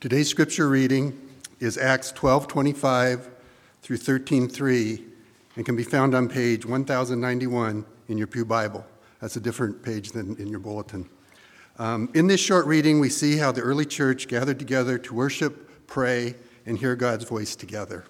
Today's scripture reading is Acts 12:25 through 13:3 and can be found on page 1091 in your Pew Bible. That's a different page than in your bulletin. In this short reading, we see how the early church gathered together to worship, pray, and hear God's voice together.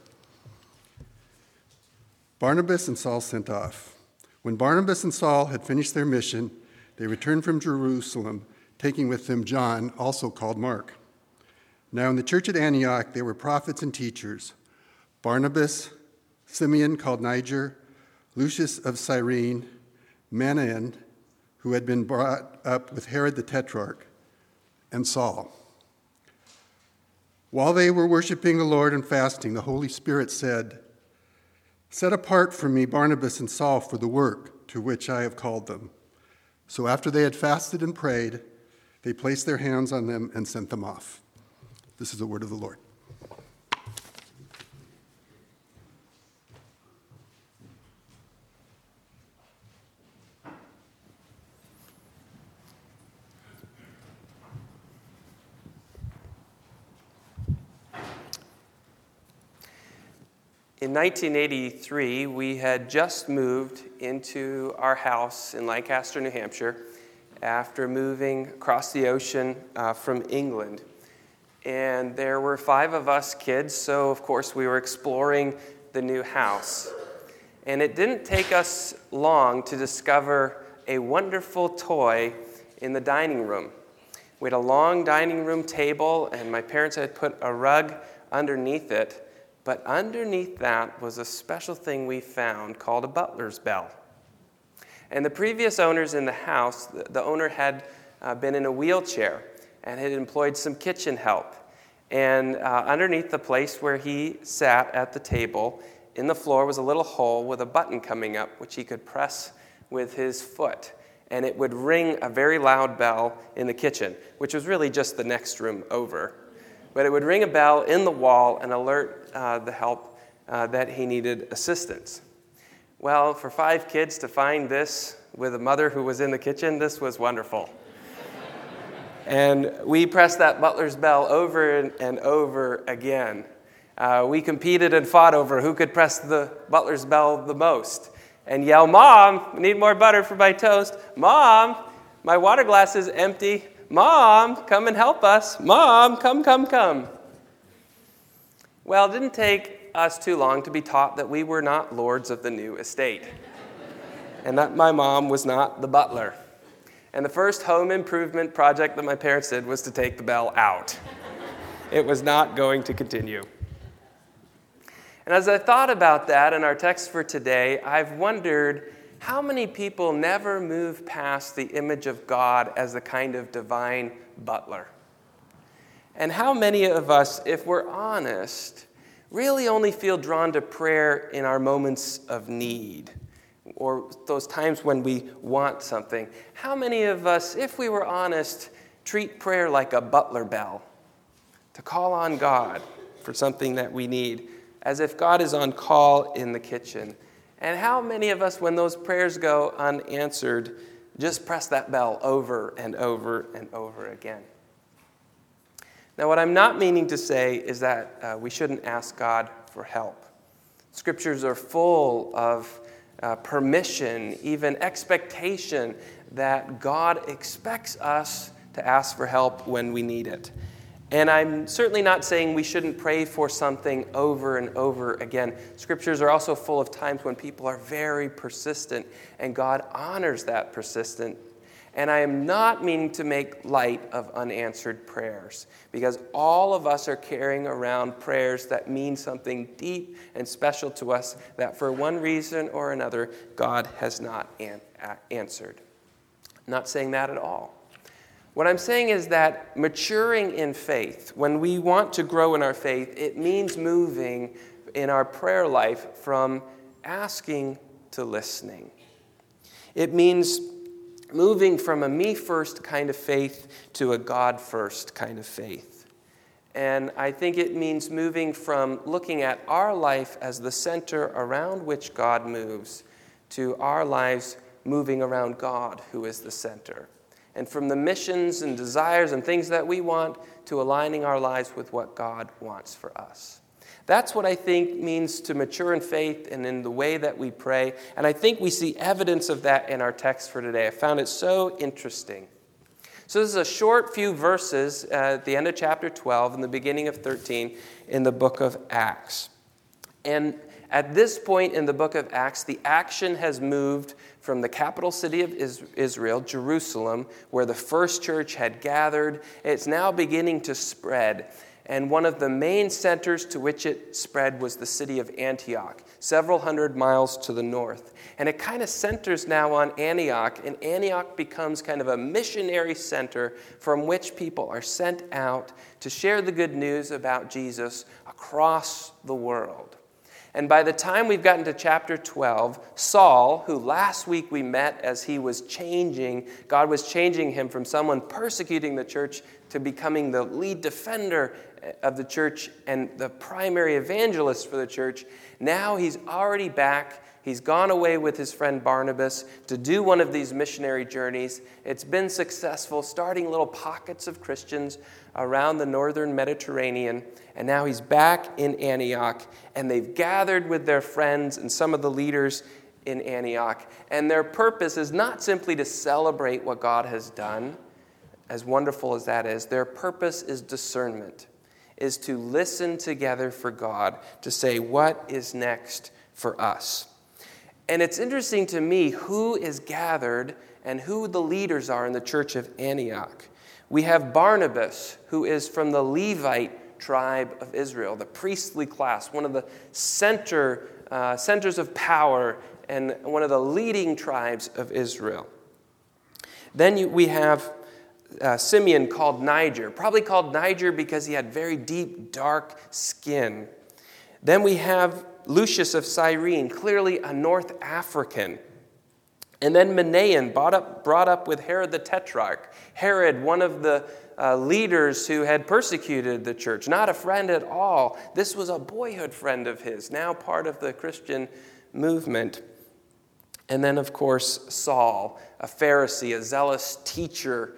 Barnabas and Saul sent off. When Barnabas and Saul had finished their mission, they returned from Jerusalem, taking with them John, also called Mark. Now in the church at Antioch, there were prophets and teachers: Barnabas, Simeon called Niger, Lucius of Cyrene, Manaen, who had been brought up with Herod the Tetrarch, and Saul. While they were worshiping the Lord and fasting, the Holy Spirit said, "Set apart for me Barnabas and Saul for the work to which I have called them." So after they had fasted and prayed, they placed their hands on them and sent them off. This is the word of the Lord. In 1983, we had just moved into our house in Lancaster, New Hampshire, after moving across the ocean from England. And there were 5 of us kids, so of course we were exploring the new house. And it didn't take us long to discover a wonderful toy in the dining room. We had a long dining room table, and my parents had put a rug underneath it. But underneath that was a special thing we found called a butler's bell. And the previous owners in the house, the owner had been in a wheelchair and had employed some kitchen help. And underneath the place where he sat at the table, in the floor was a little hole with a button coming up, which he could press with his foot. And it would ring a very loud bell in the kitchen, which was really just the next room over. But it would ring a bell in the wall and alert the help that he needed assistance. Well, for 5 kids to find this with a mother who was in the kitchen, this was wonderful. And we pressed that butler's bell over and over again. We competed and fought over who could press the butler's bell the most and yell, "Mom, I need more butter for my toast. Mom, my water glass is empty. Mom, come and help us. Mom, come. Well, it didn't take us too long to be taught that we were not lords of the new estate and that my mom was not the butler. And the first home improvement project that my parents did was to take the bell out. It was not going to continue. And as I thought about that in our text for today, I've wondered how many people never move past the image of God as the kind of divine butler? And how many of us, if we're honest, really only feel drawn to prayer in our moments of need or those times when we want something? How many of us, if we were honest, treat prayer like a butler bell to call on God for something that we need, as if God is on call in the kitchen? And how many of us, when those prayers go unanswered, just press that bell over and over and over again? Now, what I'm not meaning to say is that we shouldn't ask God for help. Scriptures are full of permission, even expectation, that God expects us to ask for help when we need it. And I'm certainly not saying we shouldn't pray for something over and over again. Scriptures are also full of times when people are very persistent, and God honors that persistence. And I am not meaning to make light of unanswered prayers, because all of us are carrying around prayers that mean something deep and special to us that for one reason or another, God has not answered. I'm not saying that at all. What I'm saying is that maturing in faith, when we want to grow in our faith, it means moving in our prayer life from asking to listening. It means moving from a me-first kind of faith to a God-first kind of faith. And I think it means moving from looking at our life as the center around which God moves to our lives moving around God, who is the center. and from the missions and desires and things that we want to aligning our lives with what God wants for us. That's what I think means to mature in faith and in the way that we pray. And I think we see evidence of that in our text for today. I found it so interesting. So this is a short few verses at the end of chapter 12 and the beginning of 13 in the book of Acts. And at this point in the book of Acts, the action has moved from the capital city of Israel, Jerusalem, where the first church had gathered. It's now beginning to spread. And one of the main centers to which it spread was the city of Antioch, several hundred miles to the north. And it kind of centers now on Antioch, and Antioch becomes kind of a missionary center from which people are sent out to share the good news about Jesus across the world. And by the time we've gotten to chapter 12, Saul, who last week we met as he was changing, God was changing him from someone persecuting the church to becoming the lead defender of the church and the primary evangelist for the church. Now he's already back. He's gone away with his friend Barnabas to do one of these missionary journeys. It's been successful, starting little pockets of Christians around the northern Mediterranean. And now he's back in Antioch, and they've gathered with their friends and some of the leaders in Antioch. And their purpose is not simply to celebrate what God has done, as wonderful as that is. Their purpose is discernment, is to listen together for God, to say, what is next for us? And it's interesting to me who is gathered and who the leaders are in the church of Antioch. We have Barnabas, who is from the Levite tribe of Israel, the priestly class, one of the centers of power and one of the leading tribes of Israel. Then we have Simeon, called Niger, probably called Niger because he had very deep, dark skin. Then we have Lucius of Cyrene, clearly a North African. And then Manaen, brought up with Herod the Tetrarch. Herod, one of the leaders who had persecuted the church, not a friend at all. This was a boyhood friend of his, now part of the Christian movement. And then, of course, Saul, a Pharisee, a zealous teacher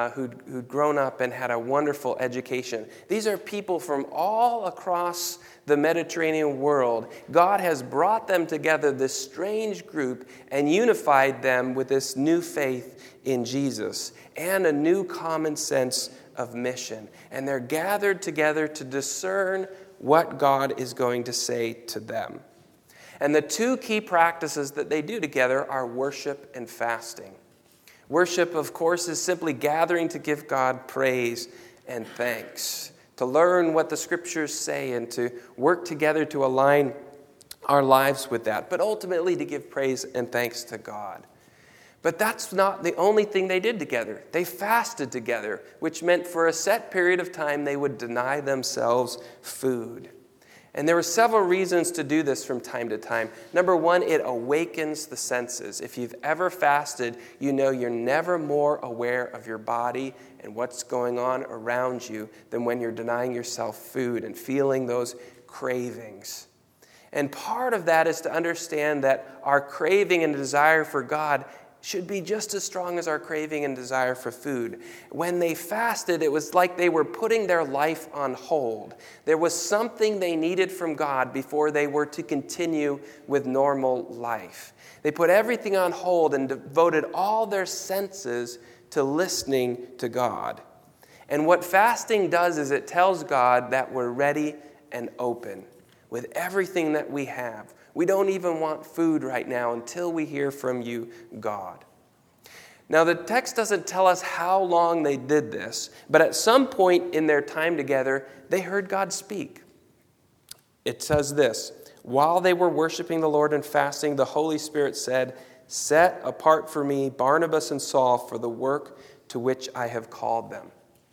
who'd grown up and had a wonderful education. These are people from all across the Mediterranean world. God has brought them together, this strange group, and unified them with this new faith in Jesus and a new common sense of mission. And they're gathered together to discern what God is going to say to them. And the two key practices that they do together are worship and fasting. Worship, of course, is simply gathering to give God praise and thanks, to learn what the Scriptures say and to work together to align our lives with that, but ultimately to give praise and thanks to God. But that's not the only thing they did together. They fasted together, which meant for a set period of time they would deny themselves food. And there were several reasons to do this from time to time. Number one, it awakens the senses. If you've ever fasted, you know you're never more aware of your body and what's going on around you than when you're denying yourself food and feeling those cravings. And part of that is to understand that our craving and desire for God should be just as strong as our craving and desire for food. When they fasted, it was like they were putting their life on hold. There was something they needed from God before they were to continue with normal life. They put everything on hold and devoted all their senses to listening to God. And what fasting does is it tells God that we're ready and open with everything that we have. We don't even want food right now until we hear from you, God. Now, the text doesn't tell us how long they did this, but at some point in their time together, they heard God speak. It says this, while they were worshiping the Lord and fasting, the Holy Spirit said, "Set apart for me Barnabas and Saul for the work to which I have called them."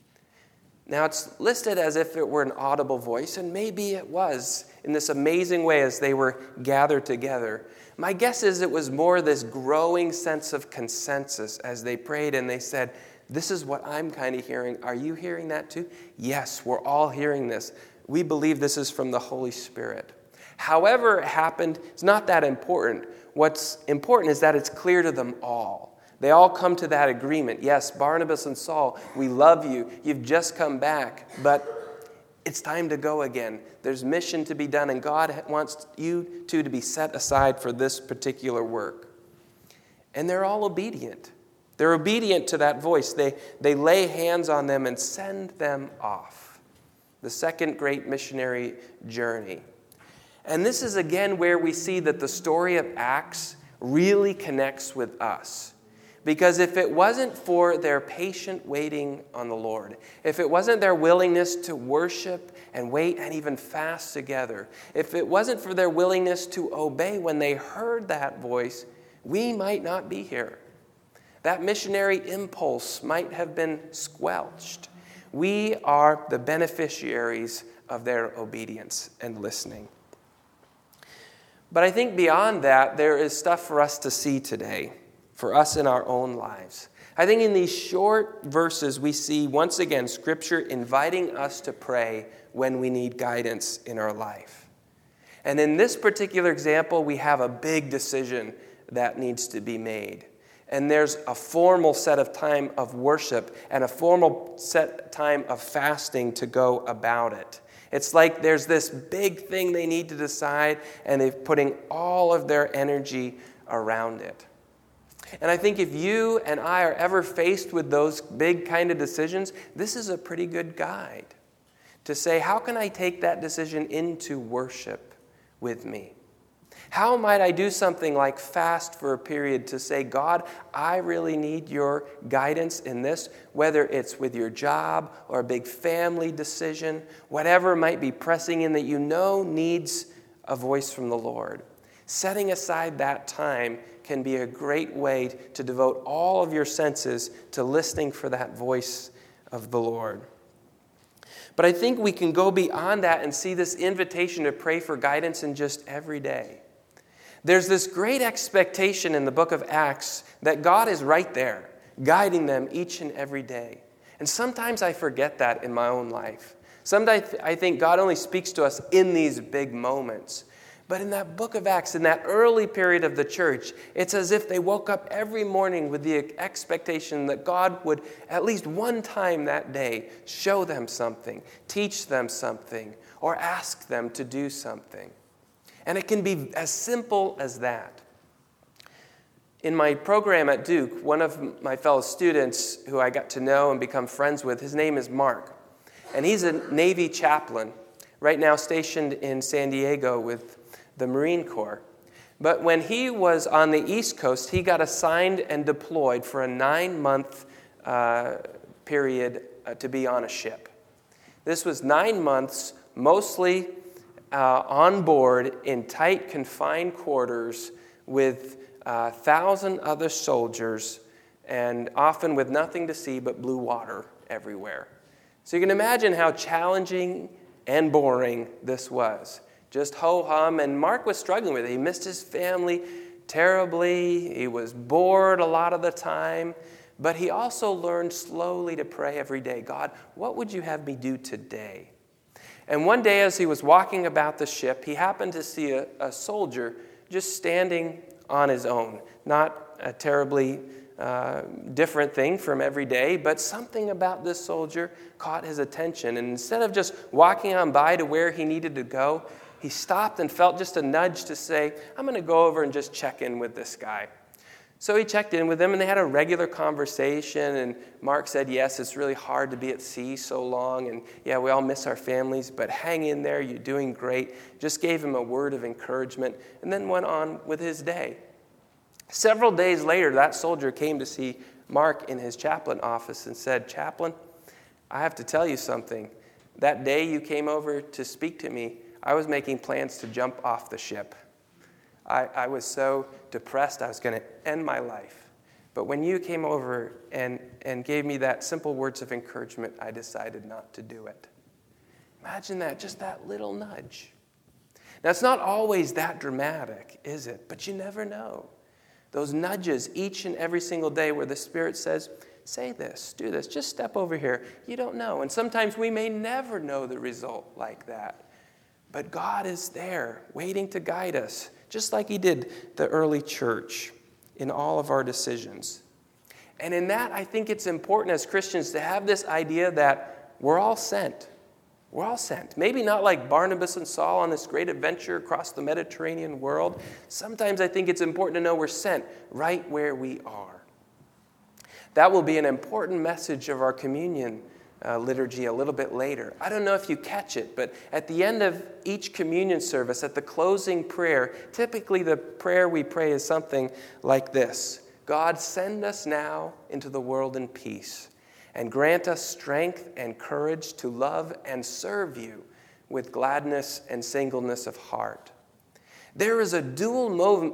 Now, it's listed as if it were an audible voice, and maybe it was in this amazing way as they were gathered together. My guess is it was more this growing sense of consensus as they prayed and they said, this is what I'm kind of hearing. Are you hearing that too? Yes, we're all hearing this. We believe this is from the Holy Spirit. However it happened, it's not that important. What's important is that it's clear to them all. They all come to that agreement. Yes, Barnabas and Saul, we love you. You've just come back, but it's time to go again. There's mission to be done, and God wants you two to be set aside for this particular work. And they're all obedient. They're obedient to that voice. They lay hands on them and send them off. The second great missionary journey. And this is again where we see that the story of Acts really connects with us. Because if it wasn't for their patient waiting on the Lord, if it wasn't their willingness to worship and wait and even fast together, if it wasn't for their willingness to obey when they heard that voice, we might not be here. That missionary impulse might have been squelched. We are the beneficiaries of their obedience and listening. But I think beyond that, there is stuff for us to see today, for us in our own lives. I think in these short verses, we see once again Scripture inviting us to pray when we need guidance in our life. And in this particular example, we have a big decision that needs to be made. And there's a formal set of time of worship and a formal set time of fasting to go about it. It's like there's this big thing they need to decide, and they're putting all of their energy around it. And I think if you and I are ever faced with those big kind of decisions, this is a pretty good guide to say, how can I take that decision into worship with me? How might I do something like fast for a period to say, God, I really need your guidance in this, whether it's with your job or a big family decision, whatever might be pressing in that you know needs a voice from the Lord. Setting aside that time can be a great way to devote all of your senses to listening for that voice of the Lord. But I think we can go beyond that and see this invitation to pray for guidance in just every day. There's this great expectation in the book of Acts that God is right there, guiding them each and every day. And sometimes I forget that in my own life. Sometimes I think God only speaks to us in these big moments. But in that book of Acts, in that early period of the church, it's as if they woke up every morning with the expectation that God would, at least one time that day, show them something, teach them something, or ask them to do something. And it can be as simple as that. In my program at Duke, one of my fellow students who I got to know and become friends with, his name is Mark. And he's a Navy chaplain, right now stationed in San Diego with the Marine Corps. But when he was on the East Coast, he got assigned and deployed for a 9-month period to be on a ship. This was 9 months, mostly on board in tight, confined quarters with 1,000 other soldiers, and often with nothing to see but blue water everywhere. So you can imagine how challenging and boring this was. Just ho-hum, and Mark was struggling with it. He missed his family terribly. He was bored a lot of the time. But he also learned slowly to pray every day. God, what would you have me do today? And one day as he was walking about the ship, he happened to see a soldier just standing on his own. Not a terribly different thing from every day, but something about this soldier caught his attention. And instead of just walking on by to where he needed to go, he stopped and felt just a nudge to say, I'm going to go over and just check in with this guy. So he checked in with him, and they had a regular conversation, and Mark said, yes, it's really hard to be at sea so long, and yeah, we all miss our families, but hang in there, you're doing great. Just gave him a word of encouragement, and then went on with his day. Several days later, that soldier came to see Mark in his chaplain office and said, Chaplain, I have to tell you something. That day you came over to speak to me, I was making plans to jump off the ship. I was so depressed I was going to end my life. But when you came over and gave me that simple words of encouragement, I decided not to do it. Imagine that, just that little nudge. Now, it's not always that dramatic, is it? But you never know. Those nudges each and every single day where the Spirit says, say this, do this, just step over here. You don't know. And sometimes we may never know the result like that. But God is there, waiting to guide us, just like he did the early church in all of our decisions. And in that, I think it's important as Christians to have this idea that we're all sent. We're all sent. Maybe not like Barnabas and Saul on this great adventure across the Mediterranean world. Sometimes I think it's important to know we're sent right where we are. That will be an important message of our communion liturgy a little bit later. I don't know if you catch it, but at the end of each communion service, at the closing prayer, typically the prayer we pray is something like this: God, send us now into the world in peace, and grant us strength and courage to love and serve you with gladness and singleness of heart. There is a dual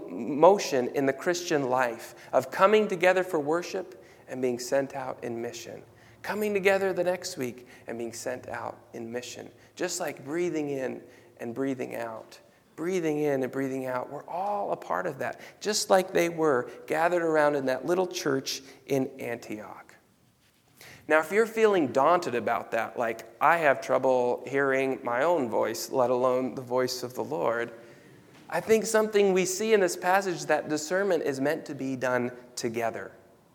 motion in the Christian life of coming together for worship and being sent out in mission. Coming together the next week and being sent out in mission. Just like breathing in and breathing out. Breathing in and breathing out. We're all a part of that. Just like they were gathered around in that little church in Antioch. Now, if you're feeling daunted about that, like I have trouble hearing my own voice, let alone the voice of the Lord, I think something we see in this passage, that discernment is meant to be done together.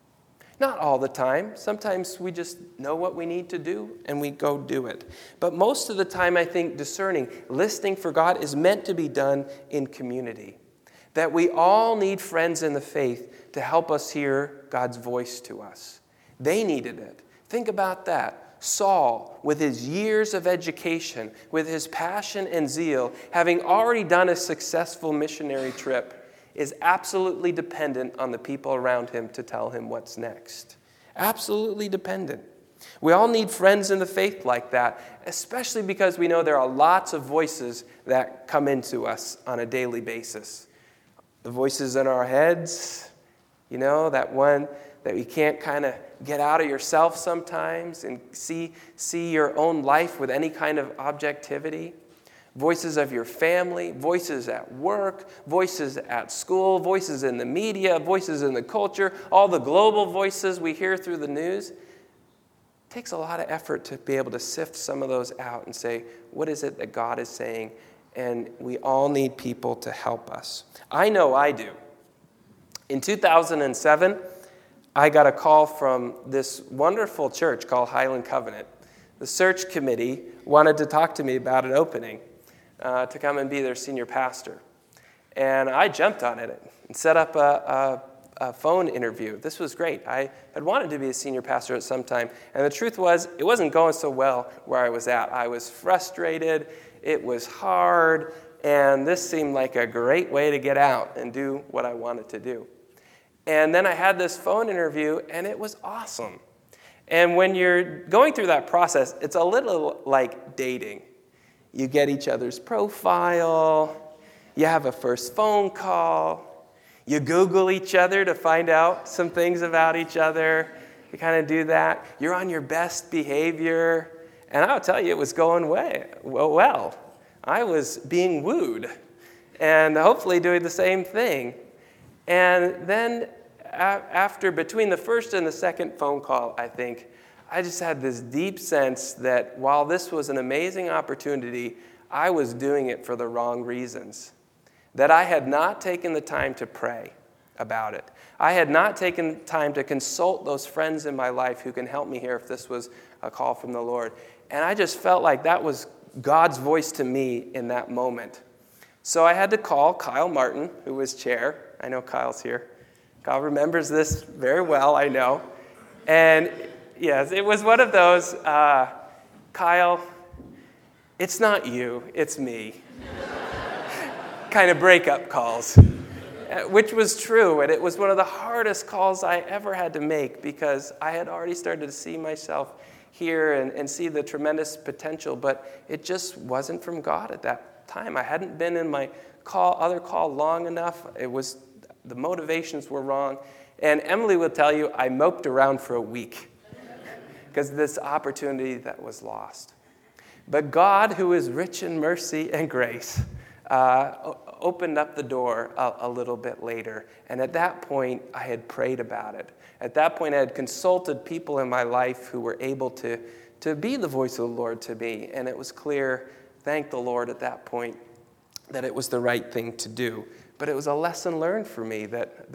Not all the time. Sometimes we just know what we need to do and we go do it. But most of the time, I think discerning, listening for God is meant to be done in community. That we all need friends in the faith to help us hear God's voice to us. They needed it. Think about that. Saul, with his years of education, with his passion and zeal, having already done a successful missionary trip, is absolutely dependent on the people around him to tell him what's next. Absolutely dependent. We all need friends in the faith like that, especially because we know there are lots of voices that come into us on a daily basis. The voices in our heads, that one that you can't kind of get out of yourself sometimes and see your own life with any kind of objectivity. Voices of your family, voices at work, voices at school, voices in the media, voices in the culture, all the global voices we hear through the news. It takes a lot of effort to be able to sift some of those out and say, what is it that God is saying? And we all need people to help us. I know I do. In 2007, I got a call from this wonderful church called Highland Covenant. The search committee wanted to talk to me about an opening. To come and be their senior pastor. And I jumped on it and set up a phone interview. This was great. I had wanted to be a senior pastor at some time. And the truth was, it wasn't going so well where I was at. I was frustrated. It was hard. And this seemed like a great way to get out and do what I wanted to do. And then I had this phone interview, and it was awesome. And when you're going through that process, it's a little like dating. You get each other's profile, you have a first phone call, you Google each other to find out some things about each other. You kind of do that. You're on your best behavior. And I'll tell you, it was going well. I was being wooed and hopefully doing the same thing. And then between the first and the second phone call, I just had this deep sense that while this was an amazing opportunity, I was doing it for the wrong reasons. That I had not taken the time to pray about it. I had not taken time to consult those friends in my life who can help me here if this was a call from the Lord. And I just felt like that was God's voice to me in that moment. So I had to call Kyle Martin, who was chair. I know Kyle's here. Kyle remembers this very well, I know. And yes, it was one of those, Kyle, it's not you, it's me, kind of breakup calls, which was true. And it was one of the hardest calls I ever had to make because I had already started to see myself here and see the tremendous potential, but it just wasn't from God at that time. I hadn't been in my other call long enough. The motivations were wrong. And Emily will tell you, I moped around for a week because of this opportunity that was lost. But God, who is rich in mercy and grace, opened up the door a little bit later. And at that point, I had prayed about it. At that point, I had consulted people in my life who were able to be the voice of the Lord to me. And it was clear, thank the Lord at that point, that it was the right thing to do. But it was a lesson learned for me that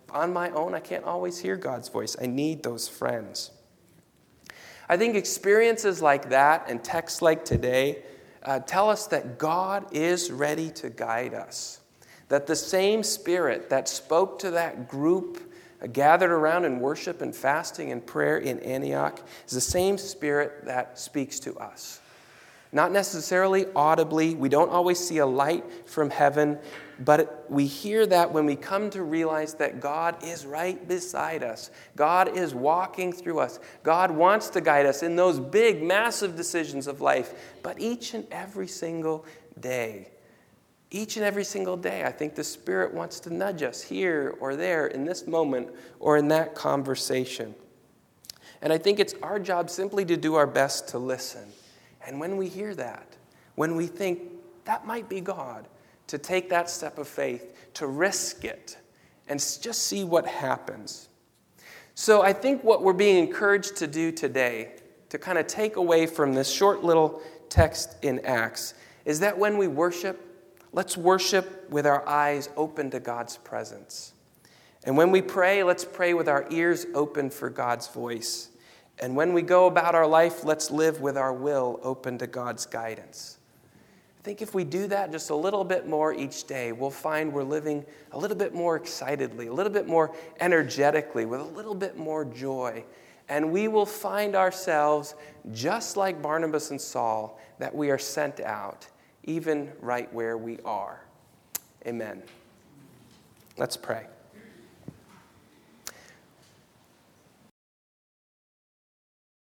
On my own, I can't always hear God's voice. I need those friends. I think experiences like that and texts like today tell us that God is ready to guide us. That the same Spirit that spoke to that group gathered around in worship and fasting and prayer in Antioch is the same Spirit that speaks to us. Not necessarily audibly. We don't always see a light from heaven, but we hear that when we come to realize that God is right beside us. God is walking through us. God wants to guide us in those big, massive decisions of life, but each and every single day. Each and every single day, I think the Spirit wants to nudge us here or there in this moment or in that conversation. And I think it's our job simply to do our best to listen. And when we hear that, when we think that might be God, to take that step of faith, to risk it, and just see what happens. So I think what we're being encouraged to do today, to kind of take away from this short little text in Acts, is that when we worship, let's worship with our eyes open to God's presence. And when we pray, let's pray with our ears open for God's voice. And when we go about our life, let's live with our will open to God's guidance. I think if we do that just a little bit more each day, we'll find we're living a little bit more excitedly, a little bit more energetically, with a little bit more joy. And we will find ourselves, just like Barnabas and Saul, that we are sent out, even right where we are. Amen. Let's pray.